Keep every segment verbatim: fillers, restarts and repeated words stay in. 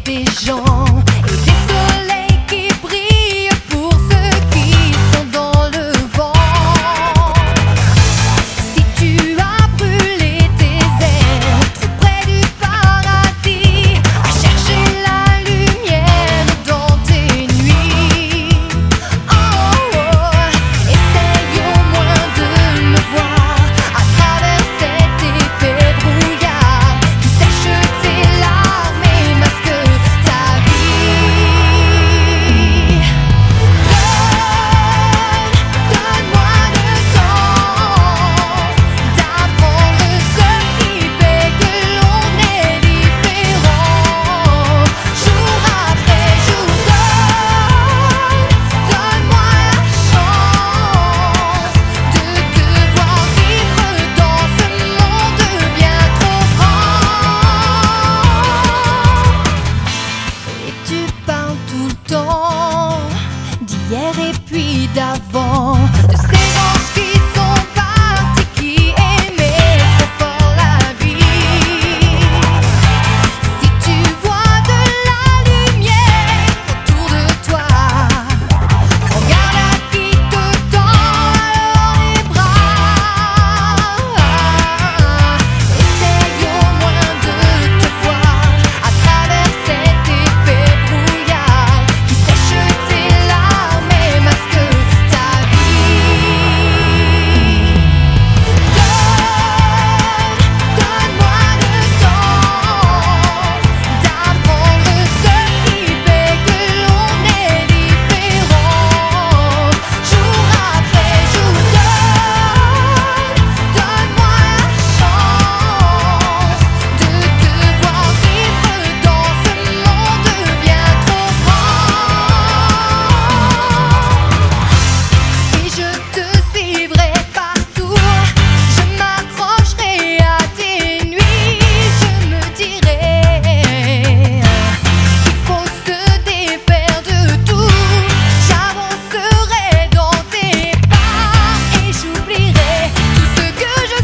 des gens et des soleils qui brillent pour ceux qui sont dans le vent. Si tu as brûlé tes ailes trop près du paradis, à chercher la lumière dans tes nuits, oh, oh, essaye au moins de me voir à travers cette épée brouillard qui sèche tes larmes et masque ta vie. Donne, donne-moi le temps d'apprendre ce qui fait que l'on est différent. Jour après jour, donne, donne-moi la chance de te voir vivre dans ce monde bien trop grand. Et tu parles tout le temps d'hier et puis d'avant, de ces anges qui sont partis, qui aimaient trop fort la vie. Si tu vois de la lumière autour de toi, regarde à qui te tend alors les bras. Essaye au moins de te voir à travers cette épée brouillard qui sèche tes larmes et masque ta vie. Donne, donne-moi le temps d'apprendre ce qui fait que l'on est différent. Jour après jour, donne, donne-moi la chance de te voir vivre dans ce monde bien trop grand. Et je te suivrai partout, je m'accrocherai à tes nuits, je me dirai qu'il faut se défaire de tout. J'avancerai dans tes pas et j'oublierai tout ce que je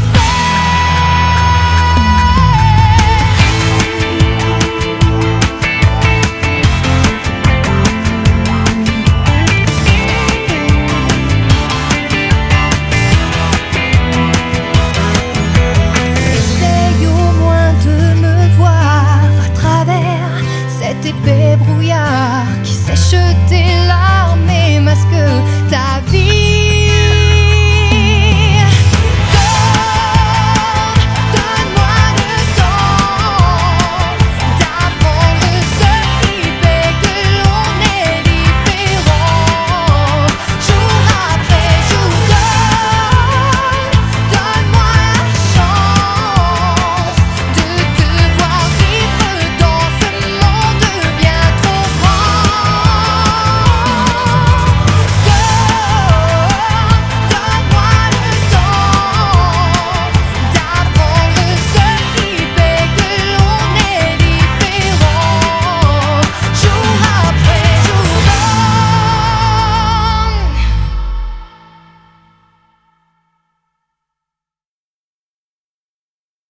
Essaye au moins de me voir à travers cette épée brouillard qui sèche tes